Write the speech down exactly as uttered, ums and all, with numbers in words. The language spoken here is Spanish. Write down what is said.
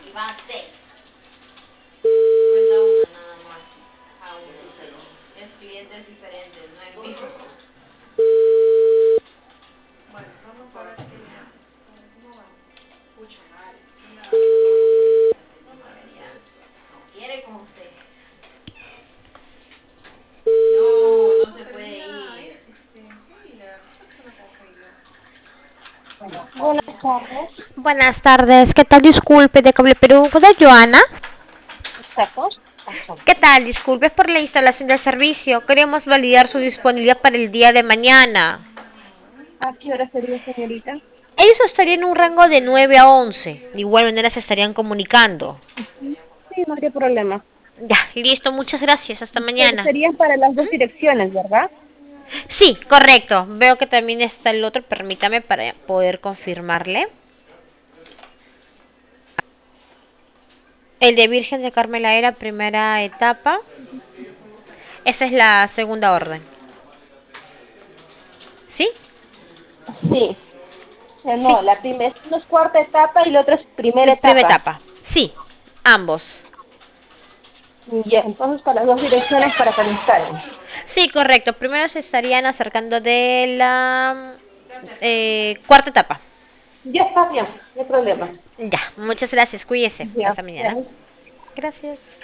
Y va a seis. Cuenta una nada más. A uno. Es clientes diferentes, no es mismo. Bueno, vamos a ver qué cómo va. Pucha madre. No quiere con usted. No, no se puede ir. Buenas tardes. Buenas tardes, ¿qué tal? Disculpe, de Cable Perú, ¿con Joana? Exacto. Pasó. ¿Qué tal? Disculpe por la instalación del servicio. Queremos validar su disponibilidad para el día de mañana. ¿A qué hora sería, señorita? Ellos estarían en un rango de nueve a once. De igual manera se estarían comunicando. Ujú. Sí, no habría problema. Ya, listo, muchas gracias. Hasta Pero mañana. serían para las dos direcciones, ¿verdad? Sí, correcto. Veo que también está el otro. Permítame para poder confirmarle. El de Virgen de Carmela era primera etapa. Esa es la segunda orden. ¿Sí? Sí. Eh, Sí. No, la primera no es cuarta etapa y la otra es primera Primera etapa. etapa. Sí, ambos. Ya, entonces para las dos direcciones para que lo instalen. Sí, correcto. Primero se estarían acercando de la eh, cuarta etapa. Ya está bien, no hay problema. Ya, muchas gracias. Cuídese. Ya, Hasta mañana. ya. Gracias.